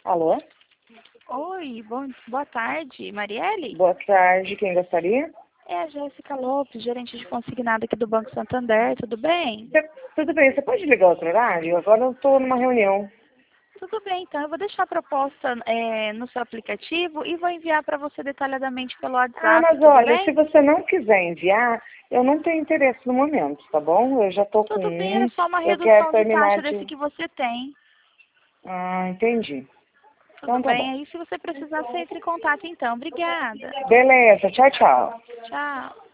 Alô? Oi, boa tarde, Marielle? Boa tarde, quem gostaria? É a Jéssica Lopes, gerente de consignado aqui do Banco Santander, tudo bem? Tudo bem, você pode ligar outro horário? Agora eu estou numa reunião. Tudo bem, então eu vou deixar a proposta no seu aplicativo e vou enviar para você detalhadamente pelo Ah, WhatsApp, mas tudo olha, se bem? você não quiser enviar, eu não tenho interesse no momento, tá bom? Eu já estou com Tudo bem, é um, só uma eu quero redução de terminar taxa desse de... que você tem. Ah, entendi. Tudo Então tá bom. bem? Aí se você precisar, você entre em contato então. Obrigada. Beleza, tchau, tchau. Tchau.